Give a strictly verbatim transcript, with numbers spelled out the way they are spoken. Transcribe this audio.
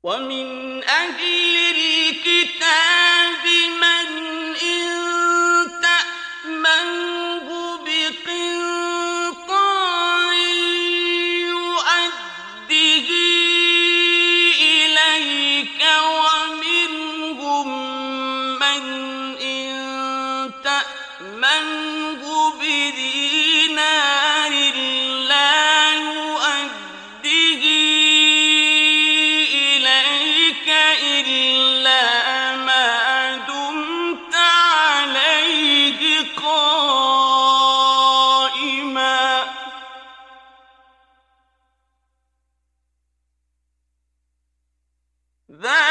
ومن أهل الكتاب من إن تأمنه بقنطار يؤده إليك ومنهم من إن تأمنه بدينار لا يؤده إليك إلا ما دمت عليه قائما ذلك